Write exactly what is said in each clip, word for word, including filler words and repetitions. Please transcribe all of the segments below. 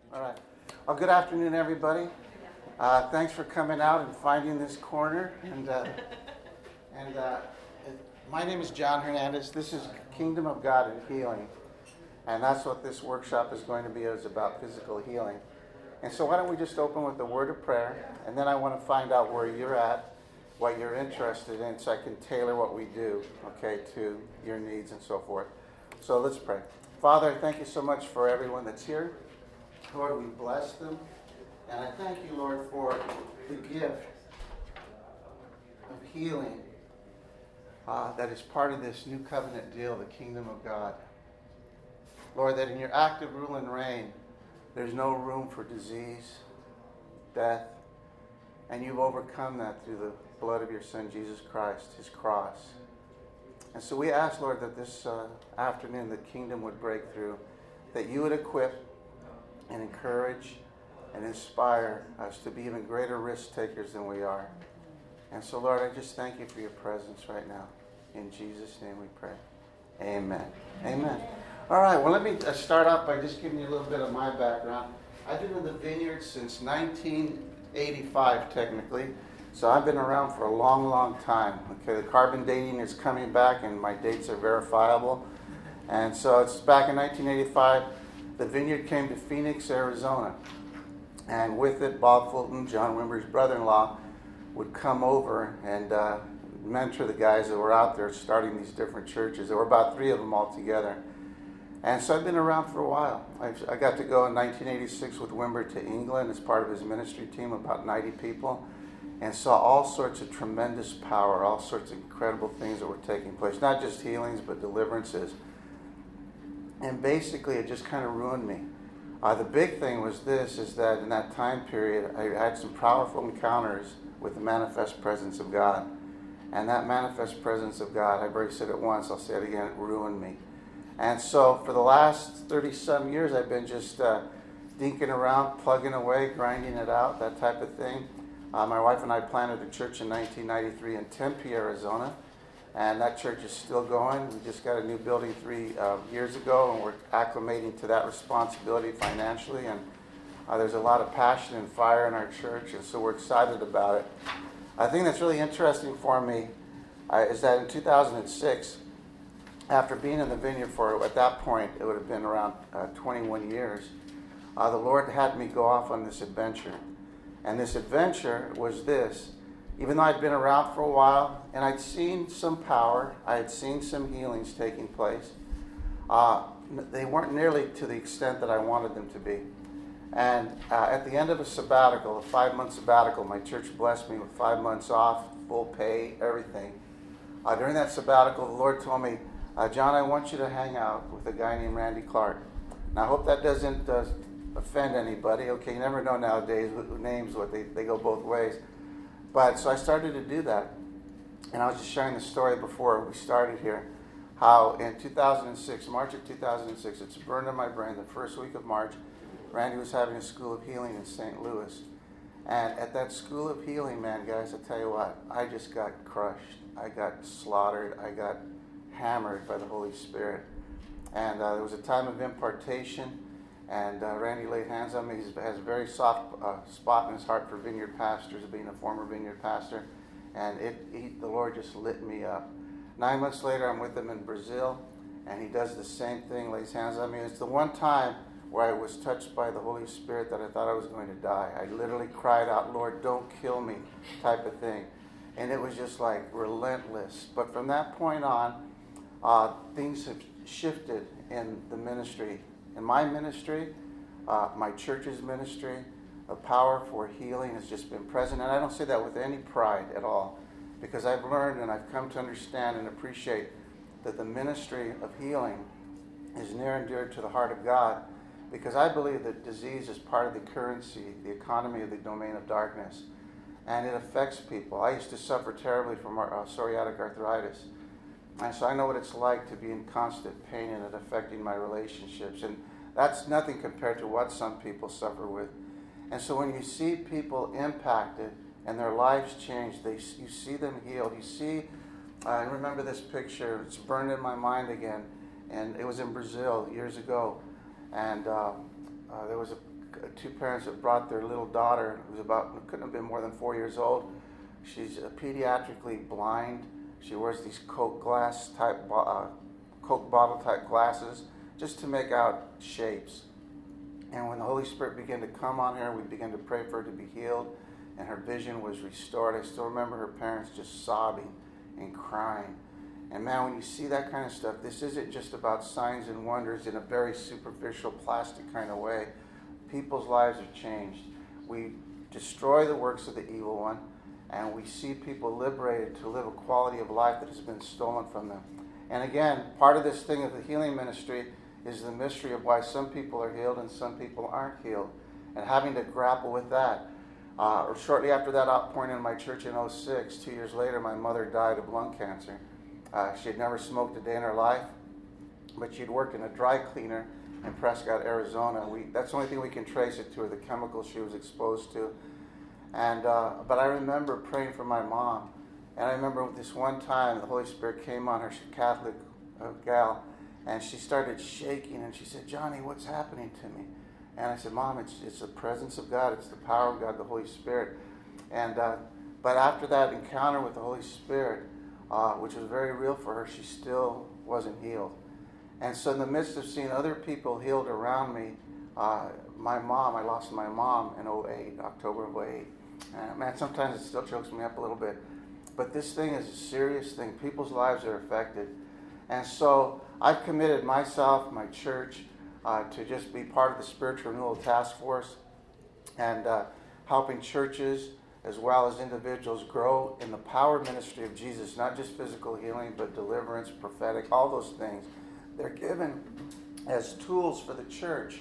All right. Well, good afternoon, everybody. Uh, thanks for coming out and finding this corner. And uh, and uh, my name is John Hernandez. This is Kingdom of God and Healing, and that's what this workshop is going to be. Is about physical healing. And so, why don't we just open with a word of prayer, and then I want to find out where you're at, what you're interested in, so I can tailor what we do, okay, to your needs and so forth. So let's pray. Father, I thank you so much for everyone that's here. Lord, we bless them. And I thank you, Lord, for the gift of healing uh, that is part of this new covenant deal, the kingdom of God. Lord, that in your active rule and reign, there's no room for disease, death, and you've overcome that through the blood of your Son, Jesus Christ, his cross. And so we ask, Lord, that this uh, afternoon the kingdom would break through, that you would equip and encourage and inspire us to be even greater risk takers than we are. And so, Lord, I just thank you for your presence right now. In Jesus' name we pray. Amen. Amen. All right, well, let me start off by just giving you a little bit of my background. I've been in the vineyard since nineteen eighty-five, technically. So I've been around for a long, long time. Okay, the carbon dating is coming back, and my dates are verifiable. And so it's back in nineteen eighty-five. The vineyard came to Phoenix, Arizona. And with it, Bob Fulton, John Wimber's brother-in-law, would come over and uh, mentor the guys that were out there starting these different churches. There were about three of them altogether. And so I've been around for a while. I've, I got to go in nineteen eighty-six with Wimber to England as part of his ministry team, about ninety people, and saw all sorts of tremendous power, all sorts of incredible things that were taking place, not just healings, but deliverances. And basically, it just kind of ruined me. Uh, the big thing was this, is that in that time period, I had some powerful encounters with the manifest presence of God. And that manifest presence of God, I've already said it once, I'll say it again, it ruined me. And so for the last thirty-some years, I've been just uh, dinking around, plugging away, grinding it out, that type of thing. Uh, my wife and I planted a church in nineteen ninety-three in Tempe, Arizona. And that church is still going. We just got a new building three uh, years ago, and we're acclimating to that responsibility financially. And uh, there's a lot of passion and fire in our church, and so we're excited about it. I think that's really interesting for me uh, is that in two thousand six, after being in the vineyard for, at that point, it would have been around uh, twenty-one years, uh, the Lord had me go off on this adventure. And this adventure was this. Even though I'd been around for a while, and I'd seen some power, I had seen some healings taking place, uh, they weren't nearly to the extent that I wanted them to be. And uh, at the end of a sabbatical, a five-month sabbatical, my church blessed me with five months off, full pay, everything. Uh, during that sabbatical, the Lord told me, uh, John, I want you to hang out with a guy named Randy Clark. Now, I hope that doesn't uh, offend anybody. Okay, you never know nowadays with names, what they, they go both ways. But so I started to do that. And I was just sharing the story before we started here, how in two thousand six, March of two thousand six, it's burned in my brain, the first week of March, Randy was having a school of healing in Saint Louis. And at that school of healing, man, guys, I tell you what, I just got crushed. I got slaughtered. I got hammered by the Holy Spirit. And uh, there was a time of impartation. And uh, Randy laid hands on me. He has a very soft uh, spot in his heart for vineyard pastors, being a former vineyard pastor. And it, he, the Lord just lit me up. Nine months later, I'm with him in Brazil, and he does the same thing, lays hands on me. It's the one time where I was touched by the Holy Spirit that I thought I was going to die. I literally cried out, Lord, don't kill me, type of thing. And it was just like relentless. But from that point on, uh, things have shifted in the ministry. In my ministry, uh, my church's ministry, the power for healing has just been present. And I don't say that with any pride at all, because I've learned and I've come to understand and appreciate that the ministry of healing is near and dear to the heart of God, because I believe that disease is part of the currency, the economy of the domain of darkness, and it affects people. I used to suffer terribly from uh, psoriatic arthritis. And so I know what it's like to be in constant pain and it affecting my relationships. And that's nothing compared to what some people suffer with. And so when you see people impacted and their lives change, they, you see them healed. You see, uh, I remember this picture. It's burned in my mind again. And it was in Brazil years ago. And uh, uh, there was a, two parents that brought their little daughter, who was about, couldn't have been more than four years old. She's uh, pediatrically blind. She wears these Coke glass type, uh, Coke bottle type glasses just to make out shapes. And when the Holy Spirit began to come on her, we began to pray for her to be healed, and her vision was restored. I still remember her parents just sobbing and crying. And man, when you see that kind of stuff, this isn't just about signs and wonders in a very superficial, plastic kind of way. People's lives are changed. We destroy the works of the evil one, and we see people liberated to live a quality of life that has been stolen from them. And again, part of this thing of the healing ministry is the mystery of why some people are healed and some people aren't healed, and having to grapple with that. Uh, or shortly after that outpouring in my church in oh six, two years later, my mother died of lung cancer. Uh, she had never smoked a day in her life, but she'd worked in a dry cleaner in Prescott, Arizona. We, that's the only thing we can trace it to, are the chemicals she was exposed to. And uh, but I remember praying for my mom. And I remember this one time the Holy Spirit came on her. She's a Catholic uh, gal. And she started shaking, and she said, "Johnny, what's happening to me?" And I said, "Mom, it's it's the presence of God. It's the power of God, the Holy Spirit." And uh, but after that encounter with the Holy Spirit, uh, which was very real for her, she still wasn't healed. And so in the midst of seeing other people healed around me, uh, my mom, I lost my mom in oh eight, October of oh eight. And man, sometimes it still chokes me up a little bit. But this thing is a serious thing. People's lives are affected. And so I've committed myself, my church, uh, to just be part of the Spiritual Renewal Task Force, and uh, helping churches as well as individuals grow in the power ministry of Jesus, not just physical healing, but deliverance, prophetic, all those things. They're given as tools for the church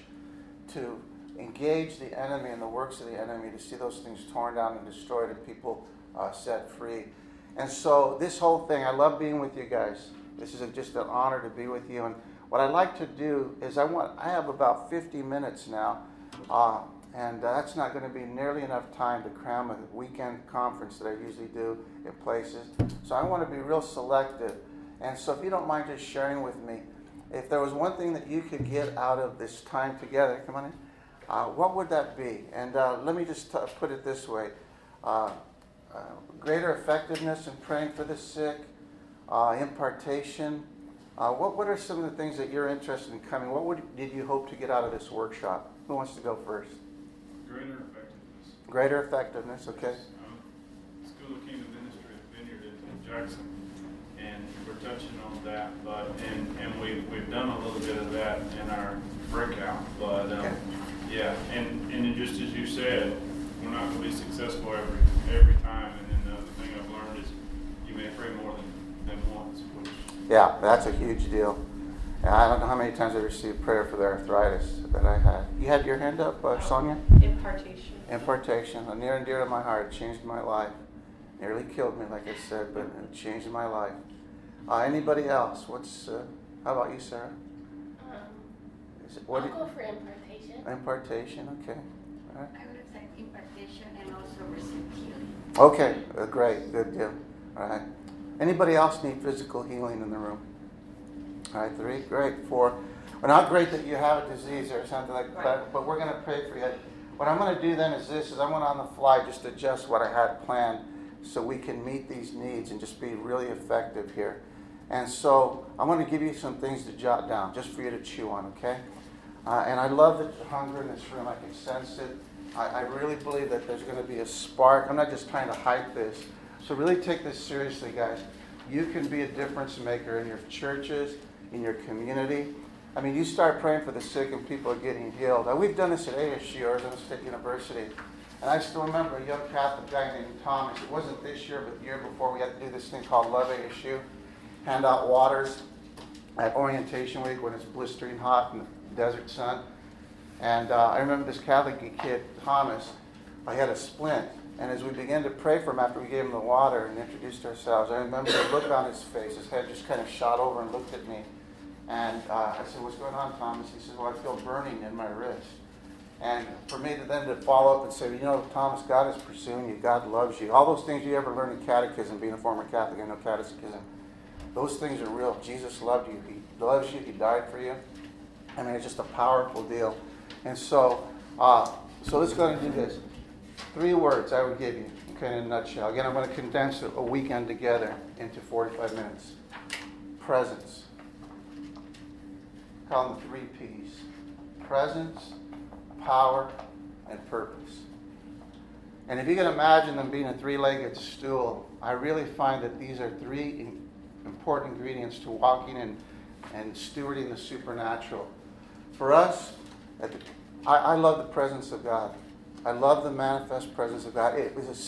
to engage the enemy and the works of the enemy, to see those things torn down and destroyed and people uh, set free. And so this whole thing, I love being with you guys. This is a, just an honor to be with you. And what I'd like to do is I want, I have about fifty minutes now, uh, and uh, that's not going to be nearly enough time to cram a weekend conference that I usually do in places. So I want to be real selective. And so if you don't mind just sharing with me, if there was one thing that you could get out of this time together, come on in, uh, what would that be? And uh, let me just t- put it this way. Uh, uh, greater effectiveness in praying for the sick, uh, impartation. Uh, what, what are some of the things that you're interested in coming? What would, did you hope to get out of this workshop? Who wants to go first? Greater effectiveness. Greater effectiveness, okay. Um, School of Kingdom Ministry at Vineyard in Jackson. And we're touching on that, but and, and we we've done a little bit of that in our breakout, but um, okay. yeah, and and just as you said, we're not going to be successful every every time. And then the other thing I've learned is you may pray more than, than once. Which yeah, that's a huge deal. And I don't know how many times I received prayer for the arthritis that I had. You had your hand up, uh, Sonia? Impartation. Impartation, near and dear to my heart, changed my life. Nearly killed me, like I said, but it changed my life. Uh, anybody else? What's? Uh, how about you, Sarah? Um, Is it, what I'll did, go for impartation. Impartation, okay. All right. I would have said impartation and also receive healing. Okay, uh, great, good deal. All right. Anybody else need physical healing in the room? All right, three, great, four. Well, not great that you have a disease or something like that, but we're going to pray for you. What I'm going to do then is this: is I'm going to on the fly just adjust what I had planned, so we can meet these needs and just be really effective here. And so I'm going to give you some things to jot down, just for you to chew on, okay? Uh, and I love the hunger in this room. I can sense it. I, I really believe that there's going to be a spark. I'm not just trying to hype this. So really take this seriously, guys. You can be a difference maker in your churches, in your community. I mean, you start praying for the sick and people are getting healed. Uh, we've done this at A S U, Arizona State University. And I still remember a young Catholic guy named Thomas. It wasn't this year, but the year before, we had to do this thing called Love A S U. Hand out waters at orientation week when it's blistering hot in the desert sun. And uh, I remember this Catholic kid, Thomas, I had a splint. And as we began to pray for him after we gave him the water and introduced ourselves, I remember the look on his face. His head just kind of shot over and looked at me. And uh, I said, "What's going on, Thomas?" He says, "Well, I feel burning in my wrist." And for me to then to follow up and say, "You know, Thomas, God is pursuing you. God loves you." All those things you ever learn in catechism, being a former Catholic, I know catechism. Those things are real. Jesus loved you. He loves you. He died for you. I mean, it's just a powerful deal. And so Uh, so let's go and do this. Three words I would give you, okay, in a nutshell. Again, I'm going to condense a weekend together into forty-five minutes. Presence. Call them the three P's. Presence, power, and purpose. And if you can imagine them being a three-legged stool, I really find that these are three important ingredients to walking in and stewarding the supernatural. For us, at the, I, I love the presence of God. I love the manifest presence of God. It was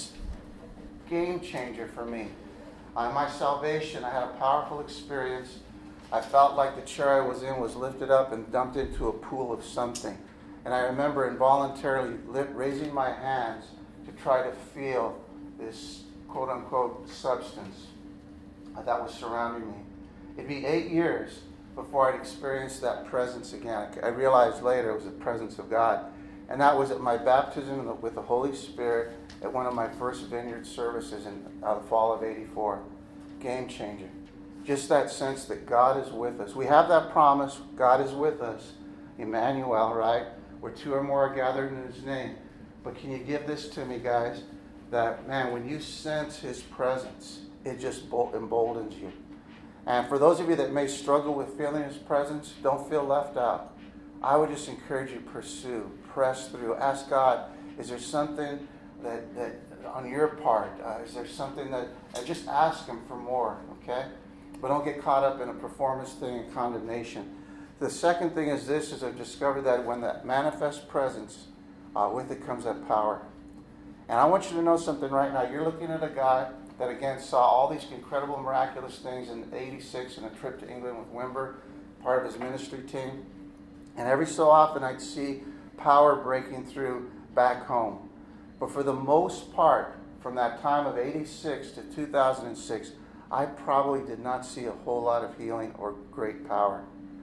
a game changer for me. On my salvation, I had a powerful experience. I felt like the chair I was in was lifted up and dumped into a pool of something. And I remember involuntarily raising my hands to try to feel this quote-unquote substance that was surrounding me. It'd be eight years before I'd experienced that presence again. I realized later it was the presence of God. And that was at my baptism with the Holy Spirit at one of my first Vineyard services in uh, the fall of eighty-four. Game changer. Just that sense that God is with us. We have that promise, God is with us. Emmanuel, right? Where two or more are gathered in His name. But can you give this to me, guys? That, man, when you sense His presence, it just emboldens you. And for those of you that may struggle with feeling His presence, don't feel left out. I would just encourage you to pursue, press through, ask God, is there something that, that on your part, uh, is there something that, and just ask Him for more, okay? But don't get caught up in a performance thing and condemnation. The second thing is this, is I've discovered that when that manifest presence, uh, with it comes that power. And I want you to know something right now. You're looking at a guy that, again, saw all these incredible, miraculous things in eighty-six in a trip to England with Wimber, part of his ministry team. And every so often I'd see power breaking through back home. But for the most part, from that time of eighty-six to two thousand six, I probably did not see a whole lot of healing or great power.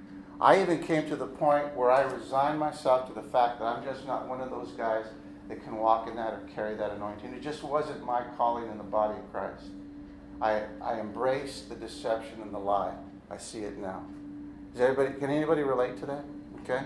I even came to the point where I resigned myself to the fact that I'm just not one of those guys that can walk in that or carry that anointing. It just wasn't my calling in the body of Christ. I, I embraced the deception and the lie. I see it now. Is everybody, can anybody relate to that? Okay?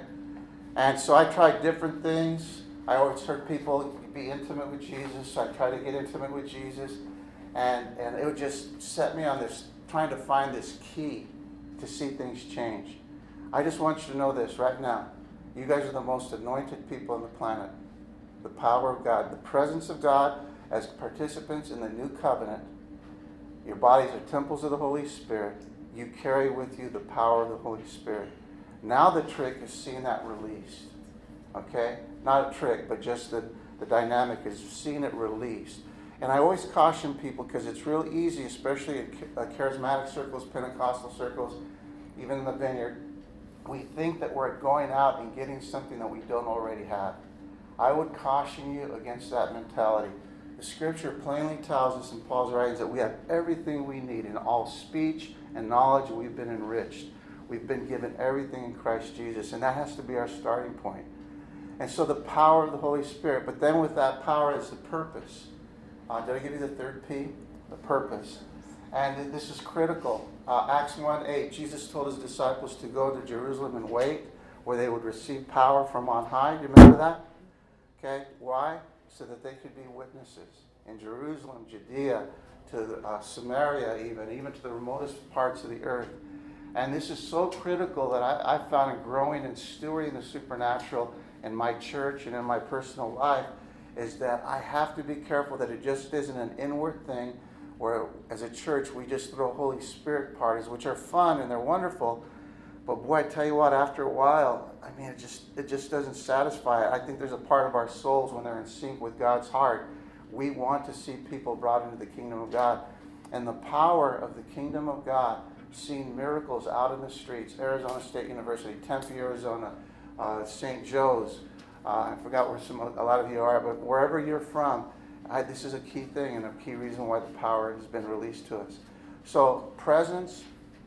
And so I tried different things. I always heard people be intimate with Jesus, so I tried to get intimate with Jesus. And, and it would just set me on this, trying to find this key to see things change. I just want you to know this right now. You guys are the most anointed people on the planet. The power of God, the presence of God as participants in the new covenant. Your bodies are temples of the Holy Spirit. You carry with you the power of the Holy Spirit. Now the trick is seeing that released. Okay? Not a trick, but just the, the dynamic is seeing it released. And I always caution people because it's real easy, especially in charismatic circles, Pentecostal circles, even in the Vineyard. We think that we're going out and getting something that we don't already have. I would caution you against that mentality. The Scripture plainly tells us in Paul's writings that we have everything we need in all speech and knowledge. We've been enriched. We've been given everything in Christ Jesus, and that has to be our starting point. And so the power of the Holy Spirit, but then with that power is the purpose. Uh, did I give you the third P? The purpose. And this is critical. Uh, Acts one eight, Jesus told His disciples to go to Jerusalem and wait, where they would receive power from on high. Do you remember that? Okay, why? So that they could be witnesses in Jerusalem, Judea, to uh, Samaria even, even to the remotest parts of the earth. And this is so critical that I, I found in growing and stewarding the supernatural in my church and in my personal life, is that I have to be careful that it just isn't an inward thing where as a church we just throw Holy Spirit parties, which are fun and they're wonderful. But boy, I tell you what, after a while, I mean, it just it just doesn't satisfy it. I think there's a part of our souls when they're in sync with God's heart. We want to see people brought into the kingdom of God. And the power of the kingdom of God, seeing miracles out in the streets, Arizona State University, Tempe, Arizona, uh, Saint Joe's, uh, I forgot where some a lot of you are, but wherever you're from, I, this is a key thing and a key reason why the power has been released to us. So presence,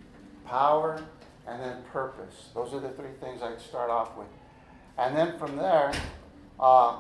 power, and then purpose. Those are the three things I'd start off with. And then from there, uh,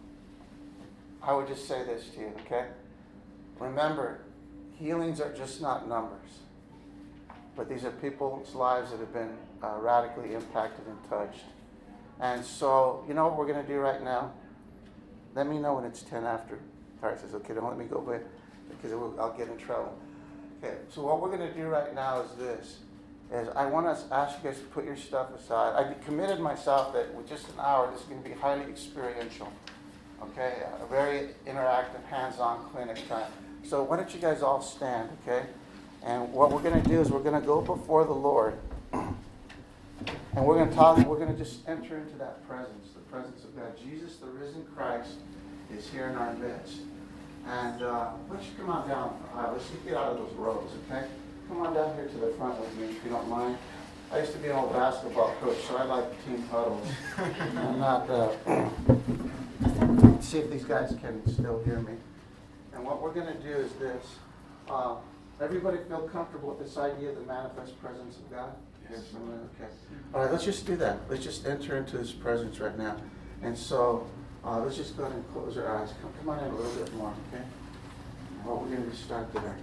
I would just say this to you, okay? Remember, healings are just not numbers. But these are people's lives that have been uh, radically impacted and touched. And so, you know what we're going to do right now? Let me know when it's ten after. Tara says, okay, don't let me go away because it will, I'll get in trouble. Okay, so what we're going to do right now is this. Is I want to ask you guys to put your stuff aside. I committed myself that with just an hour, this is going to be highly experiential. Okay, a very interactive, hands-on clinic time. So why don't you guys all stand, okay? And what we're going to do is we're going to go before the Lord. And we're going to talk, we're going to just enter into that presence, the presence of God. Jesus, the risen Christ, is here in our midst. And uh, why don't you come on down? Uh, let's just get out of those rows, okay? Come on down here to the front with me, if you don't mind. I used to be an old basketball coach, so I like team huddles. I'm not, uh, see if these guys can still hear me. And what we're going to do is this. Uh, everybody feel comfortable with this idea of the manifest presence of God? Yes. Okay. All right, let's just do that. Let's just enter into His presence right now. And so, uh, let's just go ahead and close our eyes. Come, come on in a little bit more, okay? Well, we're going to start there.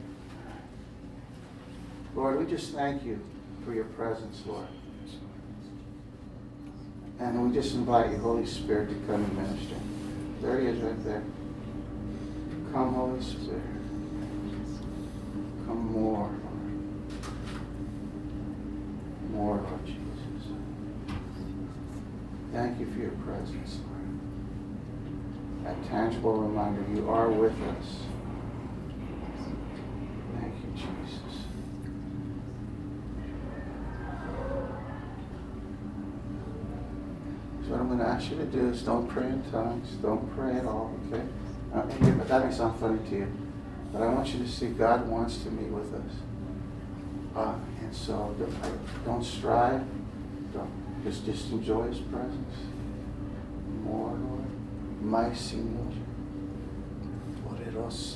Lord, we just thank you for your presence, Lord. And we just invite you, Holy Spirit, to come and minister. There He is right there. Come, Holy Spirit. Come more, Lord. More, Lord Jesus. Thank you for your presence, Lord. That tangible reminder, you are with us. Thank you, Jesus. So what I'm going to ask you to do is don't pray in tongues. Don't pray at all, okay? Uh, that may sound funny to you, but I want you to see God wants to meet with us. Uh, and so don't, don't strive. Don't, just, just enjoy His presence. More, Lord. My Señor. Poderoso.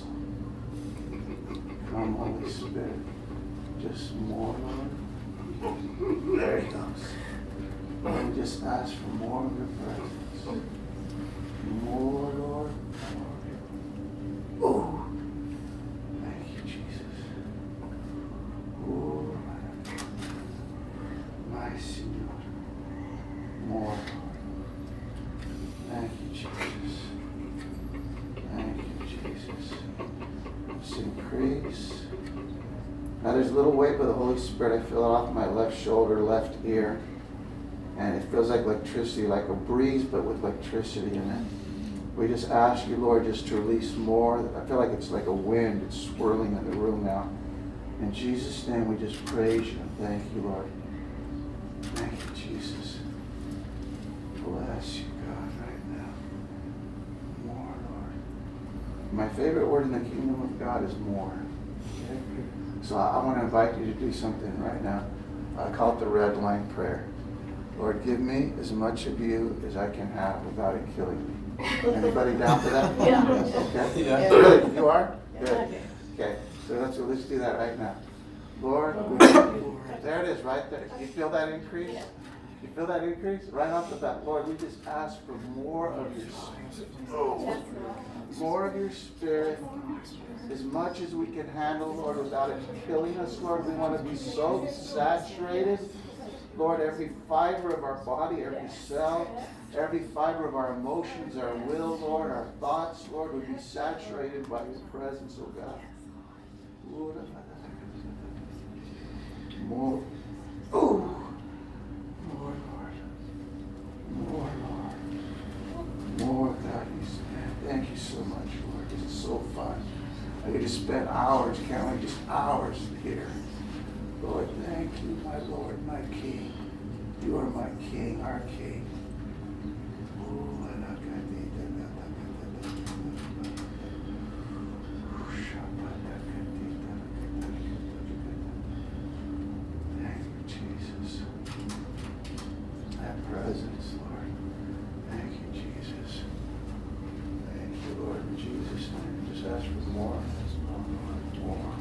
Come, Holy Spirit. Just more, Lord. There He goes. And we just ask for more of your presence. More, Lord. Oh, thank you, Jesus. Oh, my Señor. More, Lord. Thank you, Jesus. Thank you, Jesus. Let's increase. Now there's a little weight by the Holy Spirit. I feel it off my left shoulder, left ear. And it feels like electricity, like a breeze, but with electricity in it. We just ask you, Lord, just to release more. I feel like it's like a wind. It's swirling in the room now. In Jesus' name, we just praise you and thank you, Lord. Thank you, Jesus. Bless you, God, right now. More, Lord. My favorite word in the kingdom of God is more. Okay? So I, I want to invite you to do something right now. I call it the red line prayer. Lord, give me as much of you as I can have without it killing me. Anybody down for that? Yeah. Okay. Yeah. Really? You are? Good. Okay. Okay. So let's let's do that right now. Lord, there it is, right there. You feel that increase? You feel that increase? Right off the bat. Lord, we just ask for more of your Spirit. Oh. More of your Spirit. As much as we can handle, Lord, without it killing us, Lord. We want to be so saturated. Lord, every fiber of our body, every cell, every fiber of our emotions, our will, Lord, our thoughts, Lord, would be saturated by your presence, oh God. More. Oh. More, Lord. More, Lord. More, God. Thank you so much, Lord. This is so fun. I could just spend hours, can't we? Just hours here. Lord, thank you, my Lord, my King. You are my King, our King. Thank you, Jesus. That presence, Lord. Thank you, Jesus. Thank you, Lord, in Jesus' name. Just ask for more. More. More.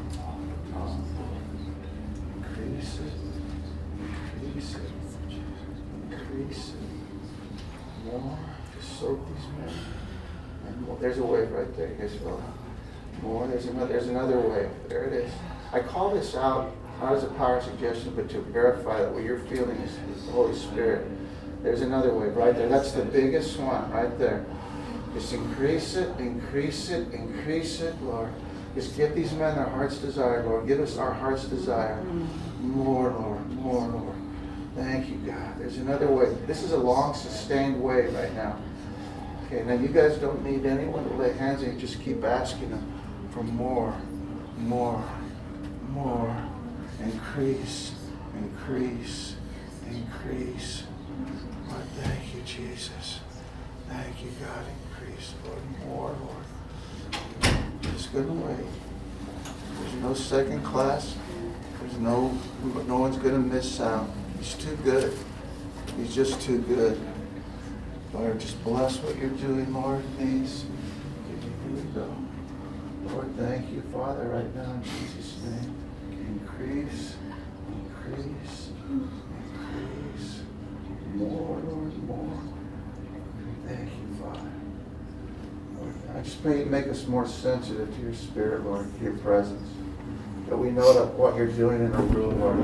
Increase it. Increase it. Increase it. More. Just soak these men. And more. There's a wave right there. You guys feel that? More. There's another, there's another wave. There it is. I call this out not as a power suggestion, but to verify that what you're feeling is, is the Holy Spirit. There's another way right there. That's the biggest one right there. Just increase it, increase it, increase it, Lord. Just give these men their heart's desire, Lord. Give us our heart's desire. More, Lord, more, Lord. Thank you, God. There's another way. This is a long, sustained way right now. Okay, now you guys don't need anyone to lay hands on you. Just keep asking them for more, more, more. Increase, increase, increase. Lord, thank you, Jesus. Thank you, God. Increase, Lord. More, Lord. Just gonna wait. There's no second class. There's no, no one's gonna miss out. He's too good. He's just too good. Lord, just bless what you're doing, Lord. Please. Here we go. Lord, thank you, Father, right now in Jesus' name. Increase, increase, increase. More, Lord, more. Thank you, Father. Lord, I just pray you make us more sensitive to your spirit, Lord, to your presence. That we know that what you're doing in our room, Lord.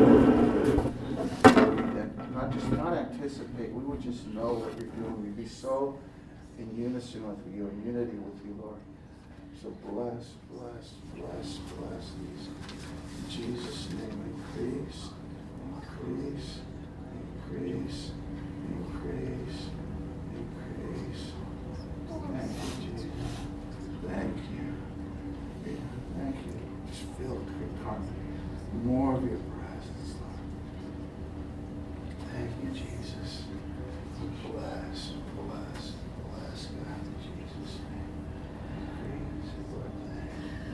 And not just not anticipate, we would just know what you're doing. We'd be so in unison with you, in unity with you, Lord. So bless, bless, bless, bless these. In Jesus' name, increase, increase, increase, increase, increase. Thank you, Jesus. Thank you. Thank you. Just feel the heart. More of your presence, Lord. Thank you, Jesus. Bless, bless, bless God in Jesus' name. Increase, Lord. Thank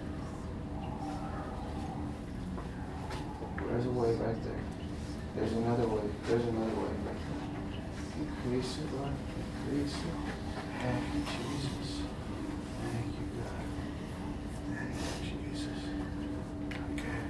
you. There's a way right there. There's another way. There's another way right there. Increase it, Lord. Increase it. Thank you, Jesus. Thank you, God. Thank you, Jesus. Okay.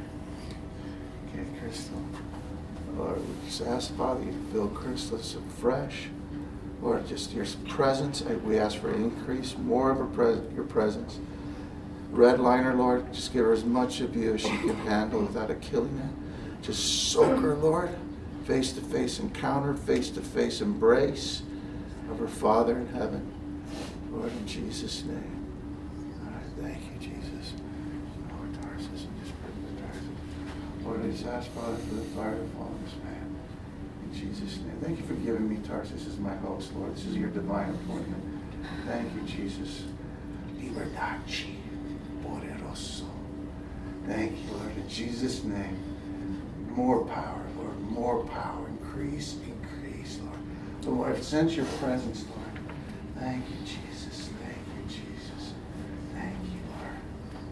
Okay, Crystal. Lord, we just ask, Father, you to fill Crystal afresh. Lord, just your presence. We ask for increase, more of her pres- your presence. Redliner, Lord, just give her as much of you as she can handle without it killing her. Just soak her, Lord. Face-to-face encounter, face-to-face embrace of her Father in heaven. Lord, in Jesus' name. All right, thank you, Jesus. Lord, Tarsus, and just pray for Tarsus. Lord, I just ask, Father, for the fire to fall on this man. In Jesus' name. Thank you for giving me Tarsus as my host, Lord. This is your divine appointment. Thank you, Jesus. Libertaci, poderoso. Thank you, Lord. In Jesus' name. More power, Lord. More power. Increase, increase, Lord. So, Lord, sense your presence, Lord. Thank you, Jesus. Thank you, Jesus. Thank you, Lord.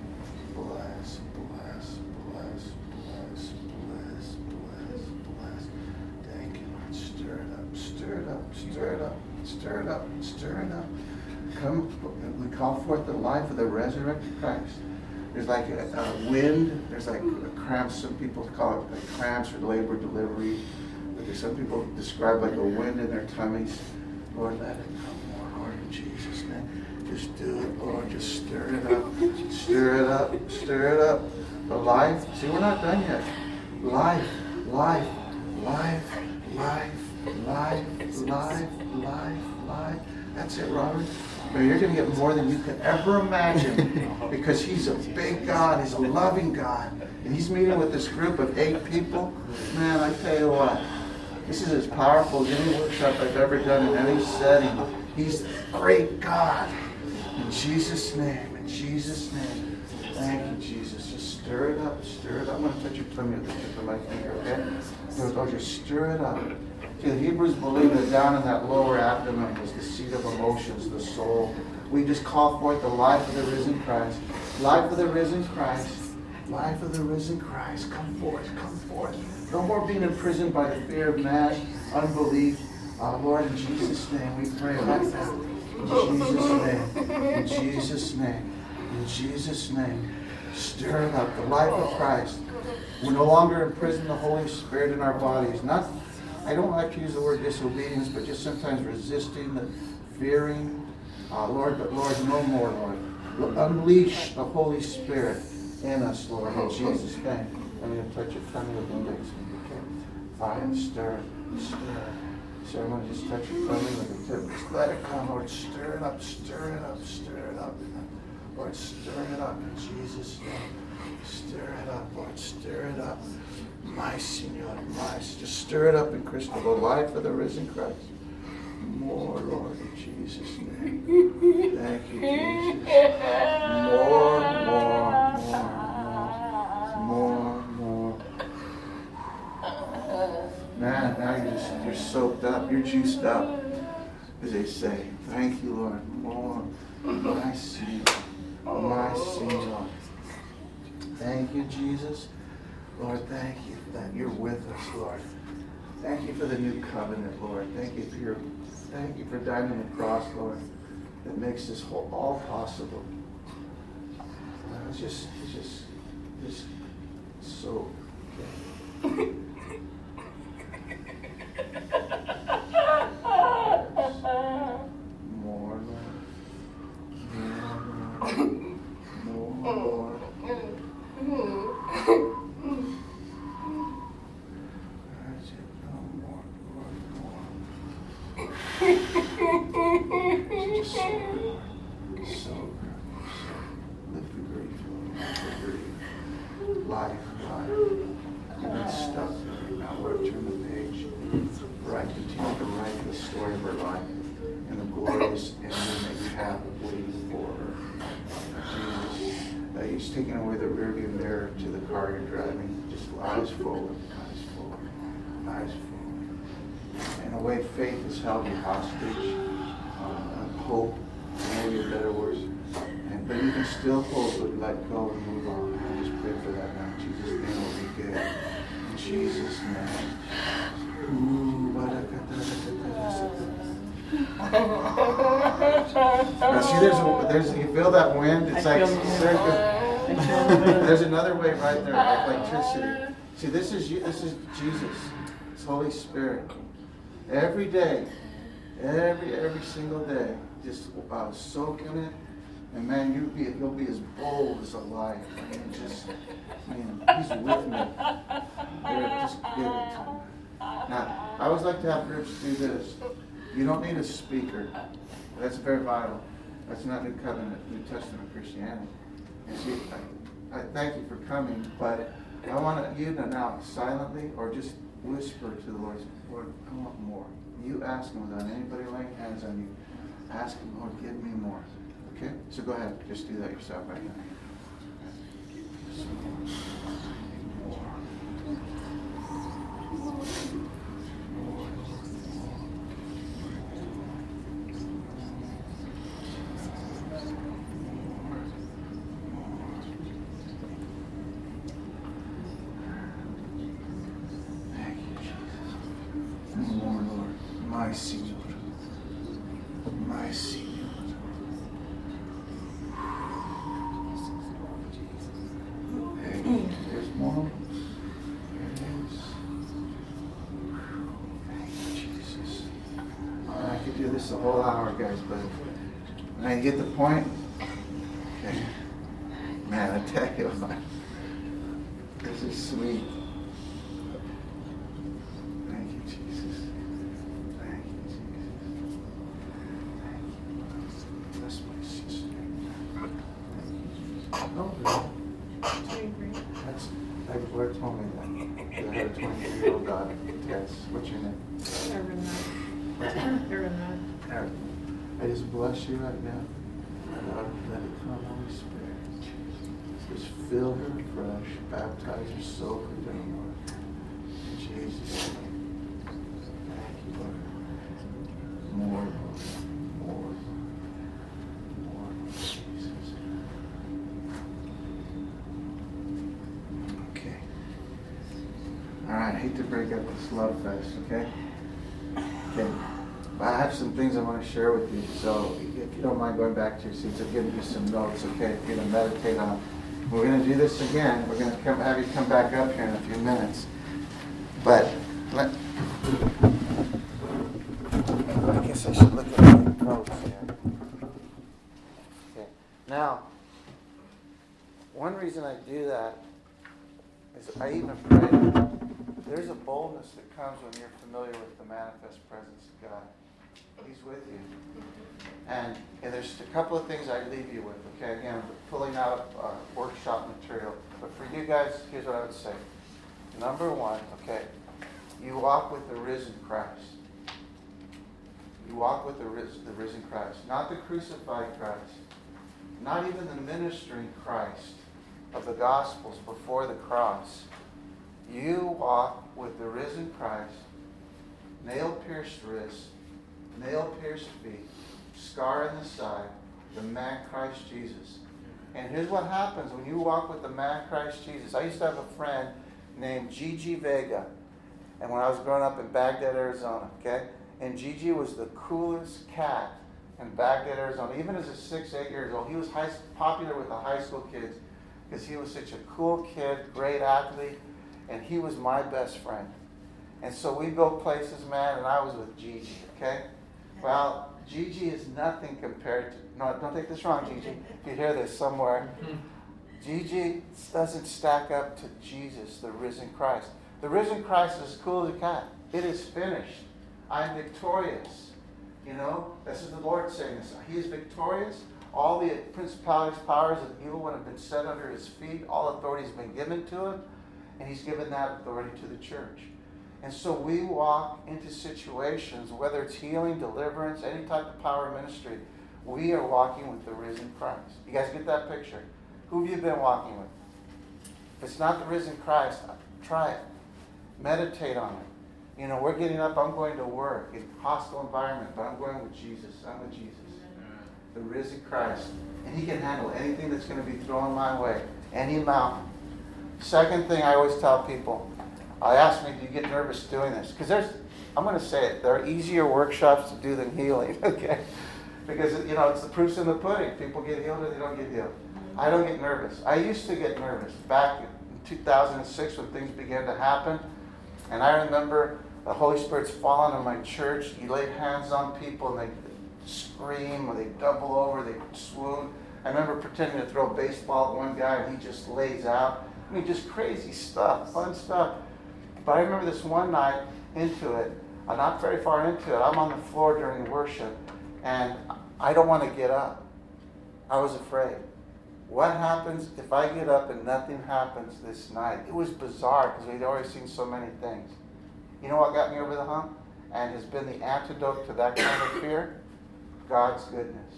Bless, bless, bless, bless, bless, bless, bless. Thank you, Lord. Stir it up, stir it up, stir it up, stir it up, stir it up. Come, we call forth the life of the resurrected Christ. There's like a, a wind, there's like a cramps, some people call it like cramps or labor delivery. But there's some people describe like a wind in their tummies. Lord, let it come more, Lord, in Jesus' name. Just do it, Lord, just stir it up, stir it up, stir it up. The life, see, we're not done yet. Life, life, life, life, life, life, life, life. That's it, Robert. You're going to get more than you could ever imagine because he's a big God. He's a loving God. And he's meeting with this group of eight people. Man, I tell you what, this is as powerful as any workshop I've ever done in any setting. He's a great God. In Jesus' name, in Jesus' name. Thank you, Jesus. Just stir it up, stir it up. I'm going to touch your tummy with the tip of my finger, okay? So just stir it up. See, the Hebrews believe that down in that lower abdomen is the seat of emotions, the soul. We just call forth the life of the risen Christ. Life of the risen Christ. Life of the risen Christ. Come forth, come forth. No more being imprisoned by the fear of man, unbelief. Uh, Lord, in Jesus' name, we pray right now. In Jesus' name. In Jesus' name. In Jesus' name. Stir it up. The life of Christ. We're no longer imprisoned the Holy Spirit in our bodies. Not I don't like to use the word disobedience, but just sometimes resisting, the fearing. Uh, Lord, but Lord, no more, Lord. Unleash the Holy Spirit in us, Lord, in Jesus' name. I'm going to touch your tummy with index. Okay. Fire, stir, stir, So I'm going to just touch your tummy with the tip. Just let it come, Lord. Stir it up, stir it up, stir it up. Lord, stir it up in Jesus' name. Stir it up, Lord. Stir it up. My Senor, my. Just stir it up in Crystal, the life of the risen Christ. More, Lord, in Jesus' name. Thank you, Jesus. More, more, more, more, more. Man, now you're just, you're soaked up, you're juiced up, as they say. Thank you, Lord. More, my Senor, my Senor. Thank you, Jesus. Lord, thank you that you're with us, Lord. Thank you for the new covenant, Lord. Thank you for your, thank you for dying on the cross, Lord, that makes this whole, all possible. Uh, It's just, it's just, just so. Okay. More, Lord. More, Lord. That's it. No more, Lord, more. Just so good. So good. Lift the grief, Lord. Lift the grief. Life, life. You've been stuck there. Now, Lord, turn the page. Right, continue to write the story of her life and the glorious ending that you have waiting for her. Jesus, uh, He's taking away the rearview mirror to the car you're driving. Just eyes forward, eyes forward, eyes forward. In a way, faith has held you hostage. Uh, hope, maybe a better word. And, but you can still hope, but let go and move on. I just pray for that now. Jesus' name will be good. In Jesus' name. Ooh, now see, there's, a, there's, you feel that wind? It's I like, feel the circle. There's another way right there, like electricity. See, this is you. This is Jesus. It's Holy Spirit. Every day, every every single day, just uh, soak in it, and man, you'll be you'll be as bold as a lion. I mean, just, man, He's with me. Here, just give it to me. Now, I always like to have groups do this. You don't need a speaker. That's very vital. That's not New Covenant, New Testament Christianity. And see, I, I thank you for coming, but I want you to now silently or just whisper to the Lord, Lord, I want more. You ask Him without anybody laying hands on you. Ask Him, Lord, give me more. Okay? So go ahead. Just do that yourself right now. More. My Senor. My Senor. Hey, there's more. There it is. Thank you, Jesus. I could do this a whole hour, guys, but when I get the point, okay. Man, I tell you what, this is sweet. That's, like, Lord told me that. I had a twenty-three-year-old daughter, Tess. What's your name? Erin. Erin. Erin. I just bless you right now. And Lord, let it come, Holy Spirit. Just fill her fresh, baptize her, soak her down, Lord. In Jesus' name. Thank you, Lord. More, Lord. More. More, Jesus. Okay. All right, I hate to break up this love fest, okay? Okay. I have some things I want to share with you, so if you don't mind going back to your seats, I've given you some notes, okay? If you're going to meditate on it. We're going to do this again. We're going to come, have you come back up here in a few minutes. But let, I guess I should look at my notes here. Okay. Now, one reason I do that is I even pray. there's a boldness that comes when you're familiar with the manifest presence of God. He's with you. And, and there's a couple of things I leave you with, okay? Again, pulling out our workshop material. But for you guys, here's what I would say. Number one, okay, you walk with the risen Christ. You walk with the, ris- the risen Christ. Not the crucified Christ. Not even the ministering Christ of the Gospels before the cross. You walk with the risen Christ, nail-pierced wrists, nail-pierced feet, scar in the side, the man Christ Jesus. And here's what happens when you walk with the man Christ Jesus. I used to have a friend named Gigi Vega. And when I was growing up in Baghdad, Arizona, okay? And Gigi was the coolest cat in Baghdad, Arizona. Even as a six, eight years old, he was high, popular with the high school kids because he was such a cool kid, great athlete, and he was my best friend. And so we'd go places, man, and I was with Gigi, okay? Well, Gigi is nothing compared to, no, don't take this wrong, Gigi. If you hear this somewhere, Gigi doesn't stack up to Jesus, the risen Christ. The risen Christ is as cool as a cat. It is finished. I am victorious. You know, this is the Lord saying this. He is victorious. All the principalities, powers of evil one have been set under his feet. All authority has been given to him. And he's given that authority to the church. And so we walk into situations, whether it's healing, deliverance, any type of power ministry, we are walking with the risen Christ. You guys get that picture? Who have you been walking with? If it's not the risen Christ, try it. Meditate on it. You know, we're getting up, I'm going to work in a hostile environment, but I'm going with Jesus. I'm with Jesus. The risen Christ. And he can handle anything that's going to be thrown my way. Any mountain. Second thing I always tell people, I ask me, do you get nervous doing this? Because there's, I'm going to say it, there are easier workshops to do than healing, okay? Because, you know, it's the proof's in the pudding. People get healed or they don't get healed. I don't get nervous. I used to get nervous back in two thousand six when things began to happen. And I remember the Holy Spirit's fallen on my church. He laid hands on people and they scream or they double over, they swoon. I remember pretending to throw a baseball at one guy and he just lays out. I mean, just crazy stuff, fun stuff. But I remember this one night into it, I'm not very far into it, I'm on the floor during worship, and I don't want to get up. I was afraid. What happens if I get up and nothing happens this night? It was bizarre because we'd already seen so many things. You know what got me over the hump and has been the antidote to that kind of fear? God's goodness.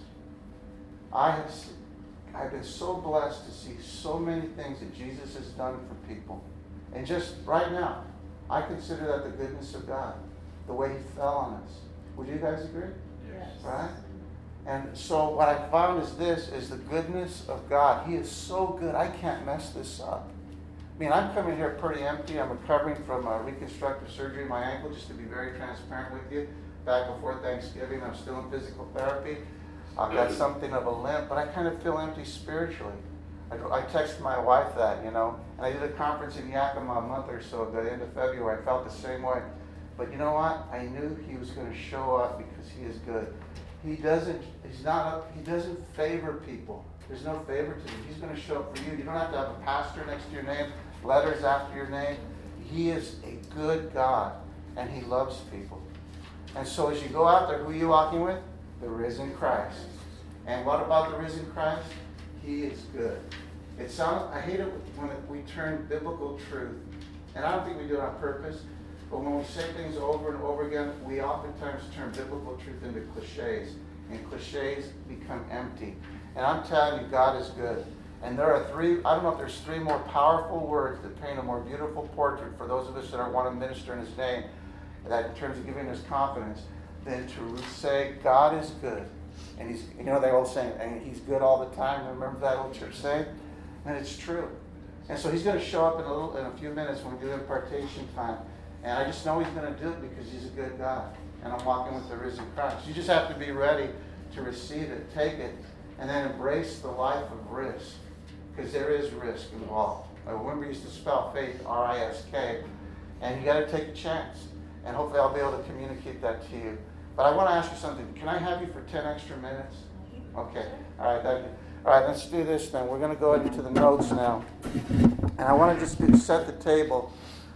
I have seen, I've been so blessed to see so many things that Jesus has done for people. And just right now, I consider that the goodness of God, the way he fell on us. Would you guys agree? Yes. Right? And so what I found is this, is the goodness of God. He is so good, I can't mess this up. I mean, I'm coming here pretty empty. I'm recovering from a reconstructive surgery in my ankle, just to be very transparent with you. Back before Thanksgiving, I'm still in physical therapy. I've got something of a limp, but I kind of feel empty spiritually. I, I texted my wife that, you know, and I did a conference in Yakima a month or so ago, the end of February. I felt the same way. But you know what? I knew he was going to show up because he is good. He doesn't, he's not up, he doesn't favor people. There's no favoritism. He's going to show up for you. You don't have to have a pastor next to your name, letters after your name. He is a good God, and he loves people. And so as you go out there, who are you walking with? The risen Christ. And what about the risen Christ? He is good. It sounds, I hate it when we turn biblical truth, and I don't think we do it on purpose, but when we say things over and over again, we oftentimes turn biblical truth into cliches, and cliches become empty. And I'm telling you, God is good. And there are three, I don't know if there's three more powerful words that paint a more beautiful portrait for those of us that are want to minister in his name, that in terms of giving us confidence, than to say God is good. And he's, you know, they all saying, and he's good all the time. Remember that old church saying? And it's true. And so he's going to show up in a little, in a few minutes when we do impartation time. And I just know he's going to do it because he's a good God. And I'm walking with the risen Christ. You just have to be ready to receive it, take it, and then embrace the life of risk. Because there is risk involved. I remember used to spell faith, R I S K. And you got to take a chance. And hopefully I'll be able to communicate that to you. But I want to ask you something. Can I have you for ten extra minutes? Okay. All right. Thank you. All right. Let's do this then. We're going to go into the notes now. And I want to just do, set the table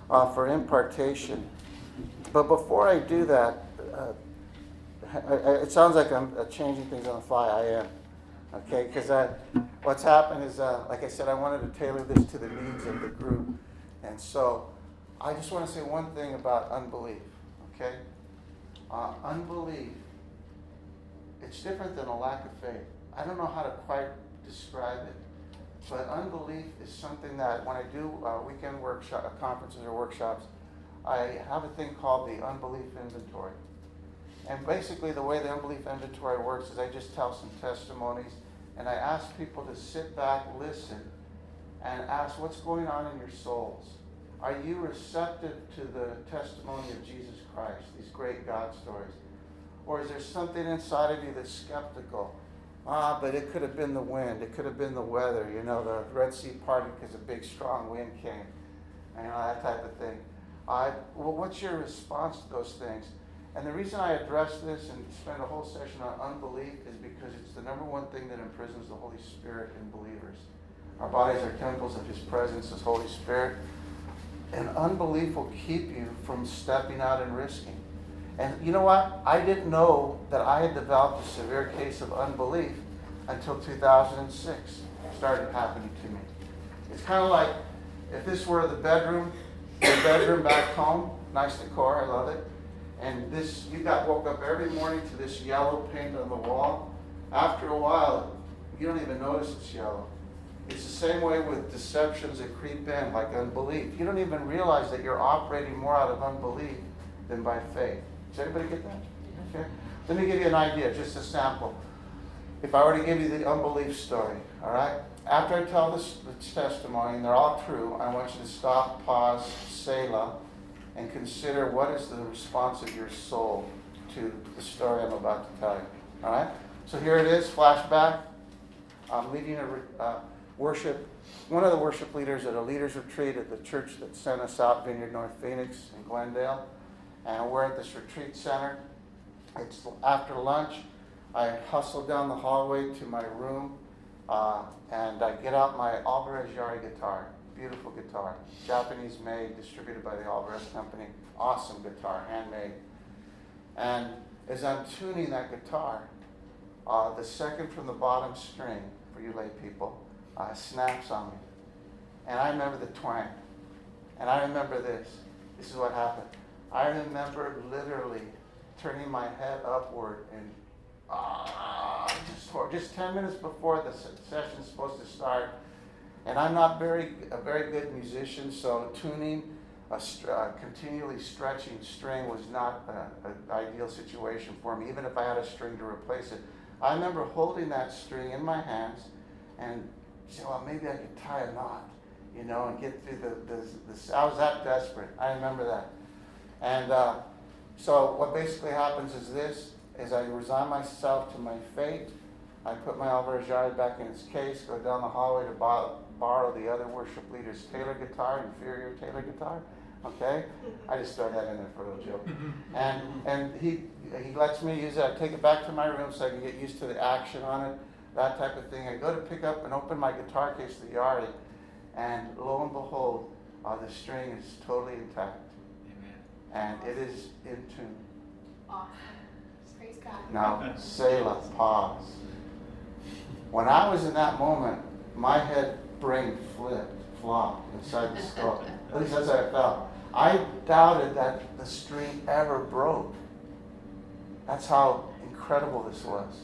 uh, for impartation. But before I do that, uh, I, I, it sounds like I'm uh, changing things on the fly. I am. Okay, because what's happened is, uh, like I said, I wanted to tailor this to the needs of the group. And so I just want to say one thing about unbelief. Okay? Uh, unbelief, it's different than a lack of faith. I don't know how to quite describe it, but unbelief is something that when I do uh, weekend workshop conferences or workshops, I have a thing called the unbelief inventory. And basically the way the unbelief inventory works is I just tell some testimonies and I ask people to sit back, listen, and ask what's going on in your souls. Are you receptive to the testimony of Jesus Christ, these great God stories? Or is there something inside of you that's skeptical? Ah, but it could have been the wind. It could have been the weather. You know, the Red Sea parted because a big, strong wind came. You know, that type of thing. Uh, well, what's your response to those things? And the reason I address this and spend a whole session on unbelief is because it's the number one thing that imprisons the Holy Spirit in believers. Our bodies are temples of His presence, His Holy Spirit. And unbelief will keep you from stepping out and risking. And you know what? I didn't know that I had developed a severe case of unbelief until two thousand six. It started happening to me. It's kind of like if this were the bedroom, the bedroom back home, nice decor, I love it. And this, you got woke up every morning to this yellow paint on the wall. After a while, you don't even notice it's yellow. It's the same way with deceptions that creep in, like unbelief. You don't even realize that you're operating more out of unbelief than by faith. Does anybody get that? Okay. Let me give you an idea, just a sample. If I were to give you the unbelief story, all right? After I tell this, this testimony, and they're all true, I want you to stop, pause, Selah, and consider what is the response of your soul to the story I'm about to tell you. All right? So here it is, flashback. I'm leading a uh, worship, one of the worship leaders at a leaders retreat at the church that sent us out, Vineyard North Phoenix in Glendale. And we're at this retreat center. It's after lunch. I hustle down the hallway to my room, uh, and I get out my Alvarez Yari guitar. Beautiful guitar. Japanese made, distributed by the Alvarez Company. Awesome guitar, handmade. And as I'm tuning that guitar, uh, the second from the bottom string, for you lay people, uh, snaps on me. And I remember the twang. And I remember this. This is what happened. I remember literally turning my head upward and ah, just, for, just ten minutes before the session's supposed to start. And I'm not very a very good musician, so tuning a uh, continually stretching string was not an ideal situation for me, even if I had a string to replace it. I remember holding that string in my hands and saying, well, maybe I could tie a knot, you know, and get through the, the, the I was that desperate. I remember that. And uh, so what basically happens is this, is I resign myself to my fate. I put my Alvarez Yari back in its case, go down the hallway to borrow, borrow the other worship leader's Taylor guitar, inferior Taylor guitar. Okay? I just throw that in there for a little joke. And and he he lets me use it. I take it back to my room so I can get used to the action on it, that type of thing. I go to pick up and open my guitar case, the Yari, and lo and behold, uh, the string is totally intact. And it is in tune. Awesome. Praise God. Now, Selah, pause. When I was in that moment, my head brain flipped, flopped inside the skull. At least that's how I felt. I doubted that the string ever broke. That's how incredible this was.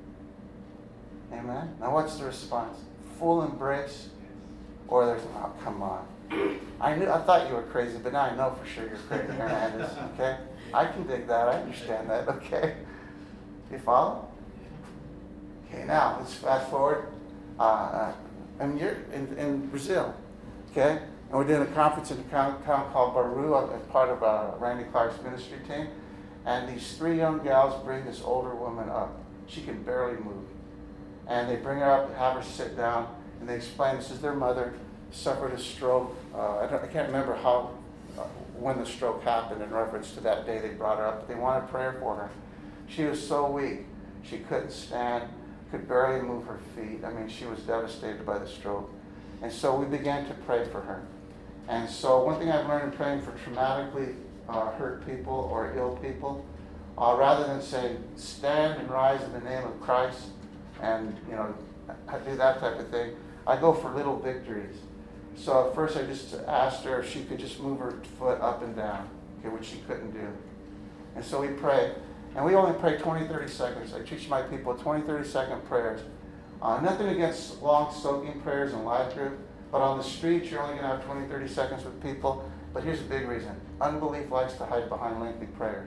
Amen? Now what's the response? Full embrace? Or there's, oh, come on. I knew, I thought you were crazy, but now I know for sure you're crazy, Hernandez, okay? I can dig that, I understand that, okay? You follow? Okay, now, let's fast forward. Uh, and you're in, in Brazil, okay? And we're doing a conference in a town, town called Baru, as part of uh, Randy Clark's ministry team. And these three young gals bring this older woman up. She can barely move. And they bring her up and have her sit down, and they explain this is their mother, suffered a stroke. Uh, I, don't, I can't remember how, uh, when the stroke happened in reference to that day they brought her up, but they wanted prayer for her. She was so weak. She couldn't stand, could barely move her feet. I mean, she was devastated by the stroke. And so we began to pray for her. And so one thing I've learned in praying for traumatically uh, hurt people or ill people, uh, rather than say, stand and rise in the name of Christ and, you know, I do that type of thing, I go for little victories. So at first I just asked her if she could just move her foot up and down, okay, which she couldn't do. And so we pray. And we only pray twenty, thirty seconds. I teach my people twenty, thirty second prayers. Uh, nothing against long soaking prayers in live group, but on the street you're only going to have twenty, thirty seconds with people. But here's a big reason. Unbelief likes to hide behind lengthy prayers.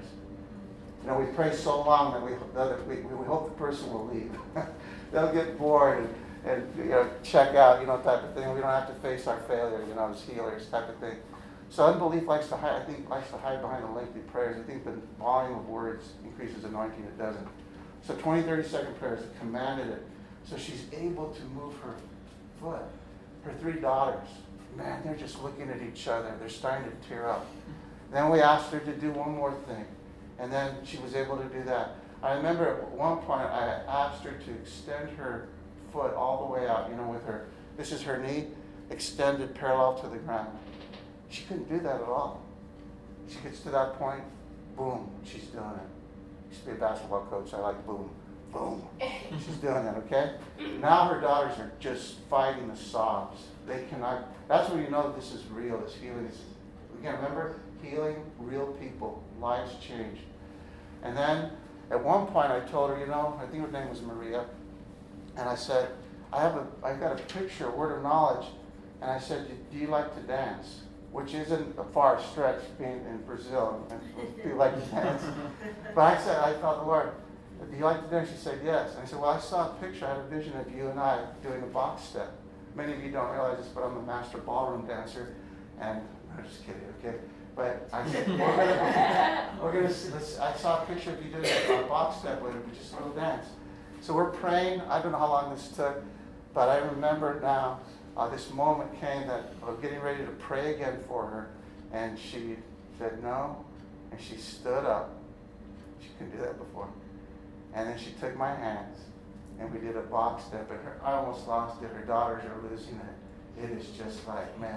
You know, we pray so long that we, that we, we hope the person will leave. They'll get bored and, and you know, check out, you know, type of thing. We don't have to face our failure, you know, as healers type of thing. So unbelief likes to hide, I think, likes to hide behind the lengthy prayers. I think the volume of words increases anointing, it doesn't. So twenty, thirty second prayers, it commanded it. So she's able to move her foot. Her three daughters, man, they're just looking at each other. They're starting to tear up. Then we asked her to do one more thing. And then she was able to do that. I remember at one point I asked her to extend her foot all the way out, you know, with her, this is her knee, extended parallel to the ground. She couldn't do that at all. She gets to that point, boom, she's doing it. I used to be a basketball coach, I like boom, boom. She's doing it, okay? Now her daughters are just fighting the sobs. They cannot, that's when you know this is real, this healing is, again, remember, healing real people, lives changed. And then at one point I told her, you know, I think her name was Maria, and I said, I have a, I got a picture, a word of knowledge, and I said, do you like to dance? Which isn't a far stretch, being in Brazil, and do you like to dance? But I said, I thought, the Lord, do you like to dance? She said, yes. And I said, well, I saw a picture, I had a vision of you and I doing a box step. Many of you don't realize this, but I'm a master ballroom dancer, and I'm just kidding, okay? But I said, we're gonna, we're gonna see this. I saw a picture of you doing a box step with it, just a little dance. So we're praying. I don't know how long this took, but I remember now uh, this moment came that I was getting ready to pray again for her, and she said no, and she stood up. She couldn't do that before. And then she took my hands, and we did a box step, and her, I almost lost it. Her daughters are losing it. It is just like, man,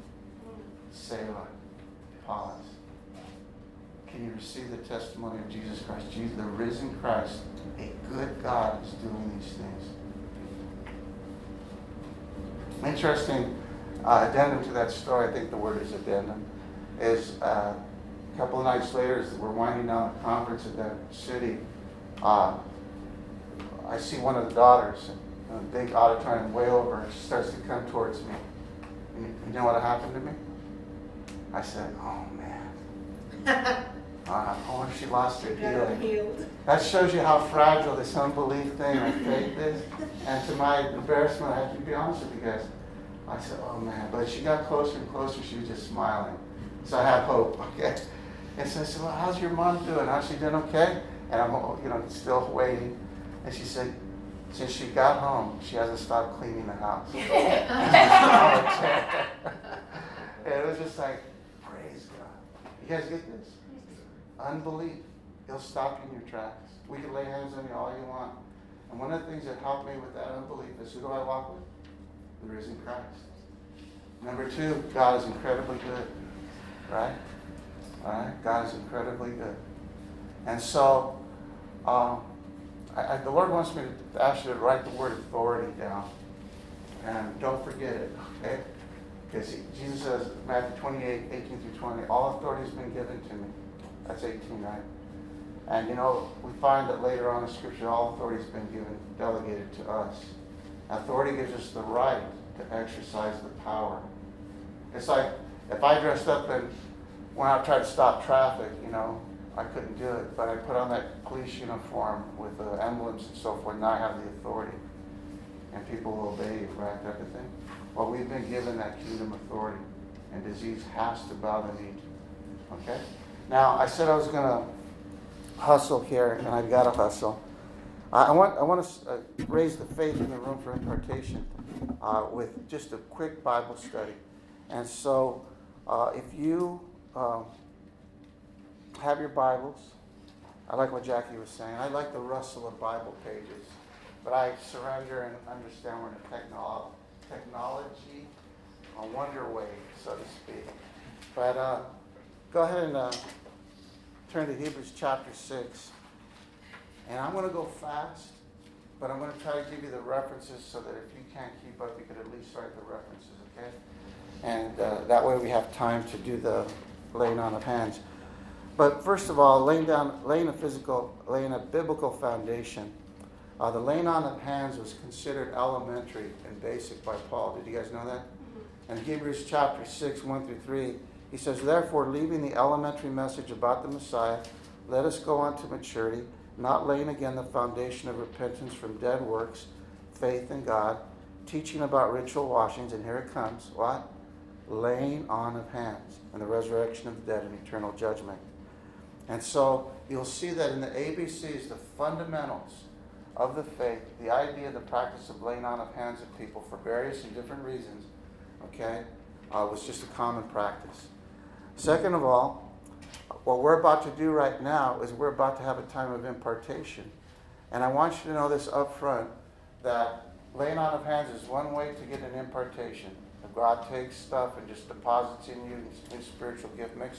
Selah. Pause. Can you receive the testimony of Jesus Christ? Jesus, the risen Christ, a good God, is doing these things. Interesting uh, addendum to that story, I think the word is addendum, is uh, a couple of nights later, as we're winding down a conference at that city, uh, I see one of the daughters in a big auditorium way over, and she starts to come towards me. And you know what happened to me? I said, oh man, uh, I wonder if she lost her healing. That shows you how fragile this unbelief thing of faith is. And to my embarrassment, I have to be honest with you guys. I said, oh man, but she got closer and closer, she was just smiling. So I have hope, okay? And so I said, well, how's your mom doing? How's she doing okay? And I'm, you know, still waiting. And she said, since she got home, she hasn't stopped cleaning the house. And it was just like, praise God. You guys get this? Unbelief. It'll stop you in your tracks. We can lay hands on you all you want. And one of the things that helped me with that unbelief is, who do I walk with? The risen Christ. Number two, God is incredibly good. Right? All right? God is incredibly good. And so, um, I, I, the Lord wants me to ask you to write the word authority down. And don't forget it, okay? Because Jesus says, Matthew twenty-eight, eighteen through twenty, all authority has been given to me. That's eighteen, right? And you know, we find that later on in Scripture, all authority has been given, delegated to us. Authority gives us the right to exercise the power. It's like, if I dressed up and went out and tried to stop traffic, you know, I couldn't do it. But I put on that police uniform with the emblems and so forth, now I have the authority. And people will obey you, right, type of thing. Well, we've been given that kingdom authority, and disease has to bow the knee. Okay? Now, I said I was going to hustle here, and I've got to hustle. I want I want to uh, raise the faith in the room for impartation uh, with just a quick Bible study. And so, uh, if you um, have your Bibles, I like what Jackie was saying. I like the rustle of Bible pages, but I surrender and understand we're in a technolo- technology a wonder wave, so to speak. But uh, go ahead and uh, turn to Hebrews chapter six. And I'm going to go fast, but I'm going to try to give you the references so that if you can't keep up, you could at least write the references, okay? And uh, that way we have time to do the laying on of hands. But first of all, laying down, laying a physical, laying a biblical foundation. Uh, the laying on of hands was considered elementary and basic by Paul. Did you guys know that? In Hebrews chapter six, one through three, he says, "Therefore, leaving the elementary message about the Messiah, let us go on to maturity, not laying again the foundation of repentance from dead works, faith in God, teaching about ritual washings," and here it comes, what? Laying on of hands, and the resurrection of the dead and eternal judgment. And so you'll see that in the A B Cs, the fundamentals of the faith, the idea, the practice of laying on of hands of people for various and different reasons, okay, uh, was just a common practice. Second of all, what we're about to do right now is we're about to have a time of impartation. And I want you to know this up front, that laying on of hands is one way to get an impartation. If God takes stuff and just deposits in you in spiritual gift mix.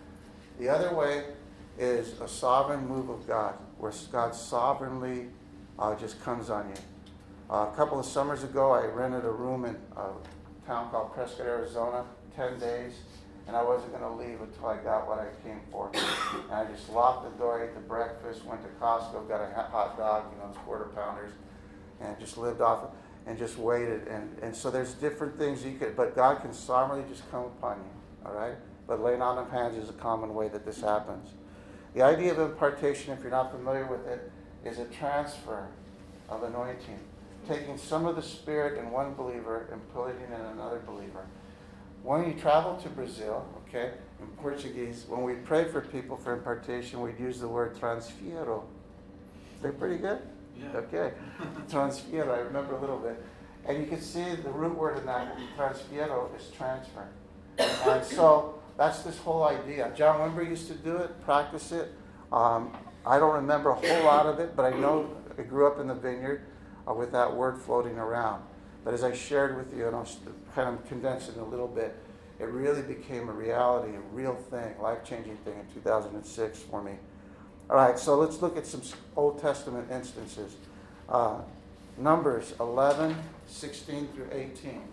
The other way is a sovereign move of God, where God sovereignly uh, just comes on you. Uh, a couple of summers ago, I rented a room in a town called Prescott, Arizona, ten days. And I wasn't going to leave until I got what I came for. And I just locked the door, ate the breakfast, went to Costco, got a hot dog, you know, those quarter pounders, and just lived off it, and just waited. And, and so there's different things you could, but God can sovereignly just come upon you, all right? But laying on of hands is a common way that this happens. The idea of impartation, if you're not familiar with it, is a transfer of anointing. Taking some of the Spirit in one believer and putting it in another believer. When you travel to Brazil, okay, in Portuguese, when we pray for people for impartation, we'd use the word transfiero. They're pretty good? Yeah. Okay. Transfiero, I remember a little bit. And you can see the root word in that, transfiero, is transfer. And so that's this whole idea. John Wimber used to do it, practice it. Um, I don't remember a whole lot of it, but I know I grew up in the vineyard uh, with that word floating around. But as I shared with you, and I'll kind of condense it a little bit, it really became a reality, a real thing, life-changing thing in two thousand six for me. All right, so let's look at some Old Testament instances. Uh, Numbers eleven, sixteen through eighteen.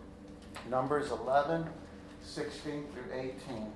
Numbers eleven, sixteen through eighteen.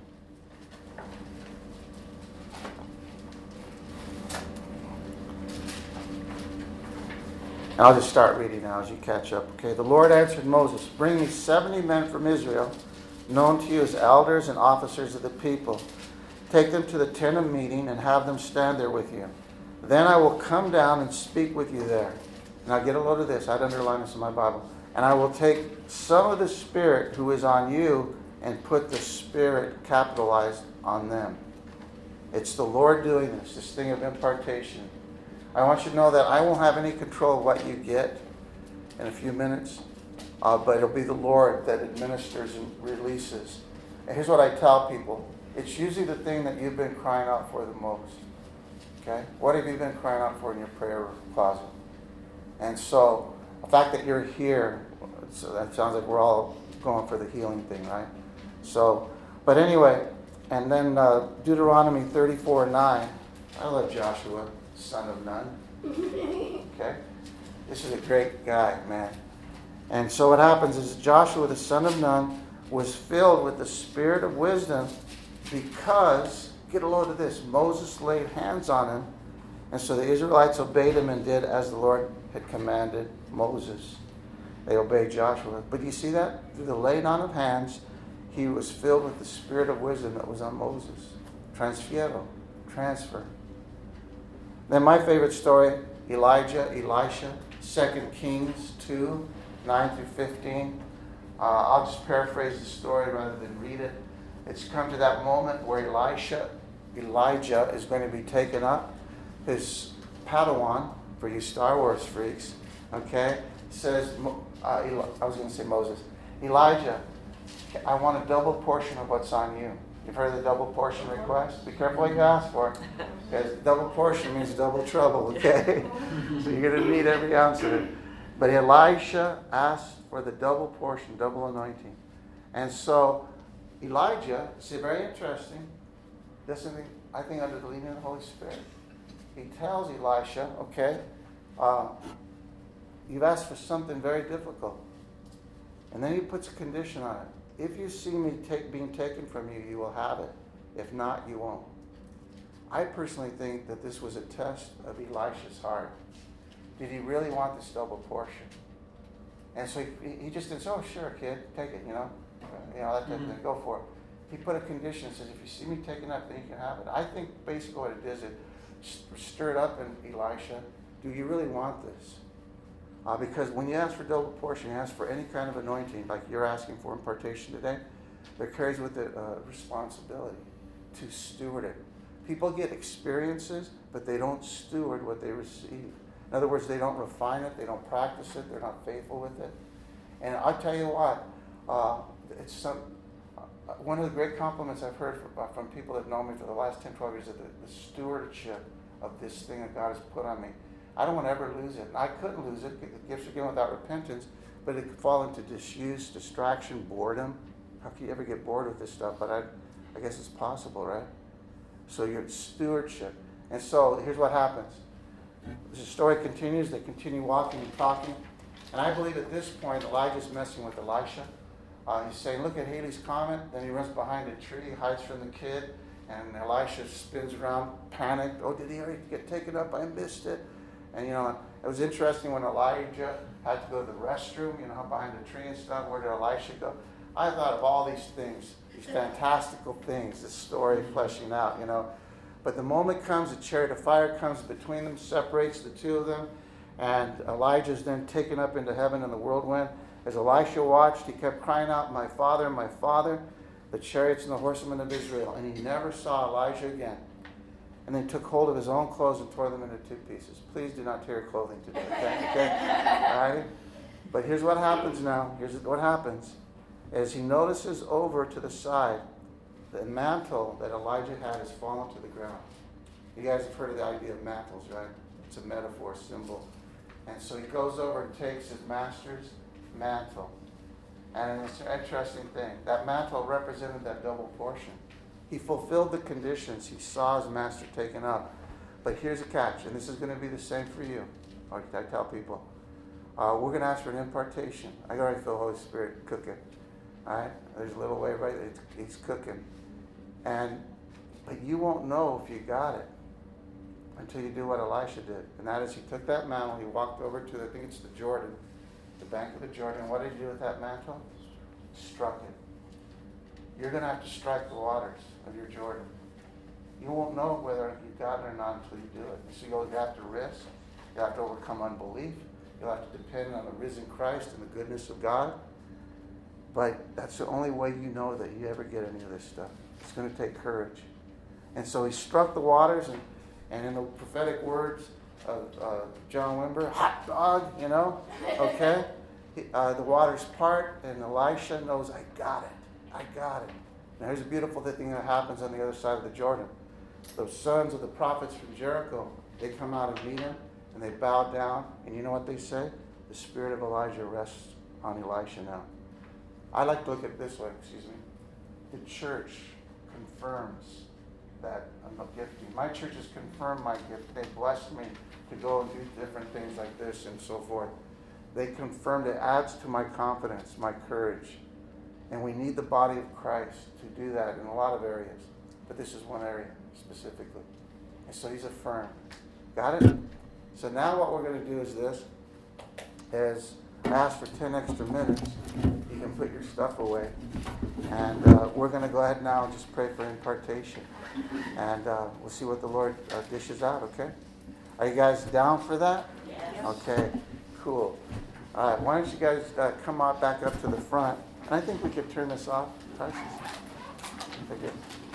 And I'll just start reading now as you catch up. Okay, the Lord answered Moses, "Bring me seventy men from Israel, known to you as elders and officers of the people. Take them to the tent of meeting and have them stand there with you. Then I will come down and speak with you there." Now get a load of this. I'd underline this in my Bible. "And I will take some of the Spirit who is on you and put the Spirit," capitalized, "on them." It's the Lord doing this, this thing of impartation. I want you to know that I won't have any control of what you get in a few minutes, uh, but it'll be the Lord that administers and releases. And here's what I tell people. It's usually the thing that you've been crying out for the most. Okay? What have you been crying out for in your prayer closet? And so, the fact that you're here, so that sounds like we're all going for the healing thing, right? So, but anyway, and then uh, Deuteronomy thirty-four nine. I love Joshua, son of Nun. Okay? This is a great guy, man. And so what happens is Joshua, the son of Nun, was filled with the spirit of wisdom because, get a load of this, Moses laid hands on him. And so the Israelites obeyed him and did as the Lord had commanded Moses. They obeyed Joshua. But you see that? Through the laying on of hands, he was filled with the spirit of wisdom that was on Moses. Transfiero, transfer. Then my favorite story, Elijah, Elisha, Second Kings two, nine through fifteen. Uh, I'll just paraphrase the story rather than read it. It's come to that moment where Elisha, Elijah is going to be taken up. His Padawan, for you Star Wars freaks, okay, says, uh, Eli, I was going to say Moses, "Elijah, I want a double portion of what's on you." You've heard of the double portion request? Be careful what you ask for. Because double portion means double trouble, okay? So you're going to need every ounce of it. But Elisha asked for the double portion, double anointing. And so Elijah, it's very interesting, listen, I think under the leading of the Holy Spirit, he tells Elisha, okay, uh, you've asked for something very difficult. And then he puts a condition on it. If you see me take, being taken from you, you will have it. If not, you won't. I personally think that this was a test of Elisha's heart. Did he really want this double portion? And so he, he just didn't say, oh, sure, kid, take it, you know. You know, that type of thing, go for it. He put a condition that says, if you see me taking up, then you can have it. I think basically what it is, it stirred up in Elisha, do you really want this? Uh, because when you ask for double portion, you ask for any kind of anointing, like you're asking for impartation today, there carries with it a responsibility to steward it. People get experiences, but they don't steward what they receive. In other words, they don't refine it, they don't practice it, they're not faithful with it. And I'll tell you what, uh, it's some, uh, one of the great compliments I've heard from, uh, from people that know me for the last ten, twelve years is the, the stewardship of this thing that God has put on me. I don't want to ever lose it. And I couldn't lose it. The gifts are given without repentance, but it could fall into disuse, distraction, boredom. How can you ever get bored with this stuff? But I, I guess it's possible, right? So your stewardship. And so here's what happens. The story continues. They continue walking and talking. And I believe at this point, Elijah's messing with Elisha. Uh, he's saying, look at Haley's comment. Then he runs behind a tree, hides from the kid. And Elisha spins around, panicked. Oh, did he already get taken up? I missed it. And, you know, it was interesting when Elijah had to go to the restroom, you know, behind the tree and stuff. Where did Elisha go? I thought of all these things, these fantastical things, this story fleshing out, you know. But the moment comes, a chariot of fire comes between them, separates the two of them, and Elijah's then taken up into heaven in the whirlwind. As Elisha watched, he kept crying out, my father, my father, the chariots and the horsemen of Israel. And he never saw Elijah again. And then took hold of his own clothes and tore them into two pieces. Please do not tear your clothing today, okay? okay? All right? But here's what happens now. Here's what happens. As he notices over to the side, the mantle that Elijah had has fallen to the ground. You guys have heard of the idea of mantles, right? It's a metaphor, symbol. And so he goes over and takes his master's mantle. And it's an interesting thing. That mantle represented that double portion. He fulfilled the conditions. He saw his master taken up. But here's a catch, and this is going to be the same for you. Like I tell people, uh, we're going to ask for an impartation. I already feel the Holy Spirit cooking. All right? There's a little way right there. He's cooking. And but you won't know if you got it until you do what Elisha did. And that is he took that mantle, he walked over to, I think it's the Jordan, the bank of the Jordan. What did he do with that mantle? Struck it. You're going to have to strike the waters of your Jordan. You won't know whether you got it or not until you do it. So you'll have to risk. You'll have to overcome unbelief. You'll have to depend on the risen Christ and the goodness of God. But that's the only way you know that you ever get any of this stuff. It's going to take courage. And so he struck the waters, and, and in the prophetic words of uh, John Wimber, hot dog, you know, okay? He, uh, the waters part, and Elisha knows, I got it. I got it. Now here's a beautiful thing that happens on the other side of the Jordan. Those sons of the prophets from Jericho, they come out and meet him, and they bow down, and you know what they say? The spirit of Elijah rests on Elisha now. I like to look at it this way, excuse me. The church confirms that I'm gifting. My church has confirmed my gift. They blessed me to go and do different things like this and so forth. They confirmed it, adds to my confidence, my courage. And we need the body of Christ to do that in a lot of areas. But this is one area specifically. And so he's affirmed. Got it? So now what we're going to do is this. Is ask for ten extra minutes. You can put your stuff away. And uh, we're going to go ahead now and just pray for impartation. And uh, we'll see what the Lord uh, dishes out, okay? Are you guys down for that? Yes. Okay, cool. All right, why don't you guys uh, come on back up to the front. And I think we could turn this off. Tarsus. Okay.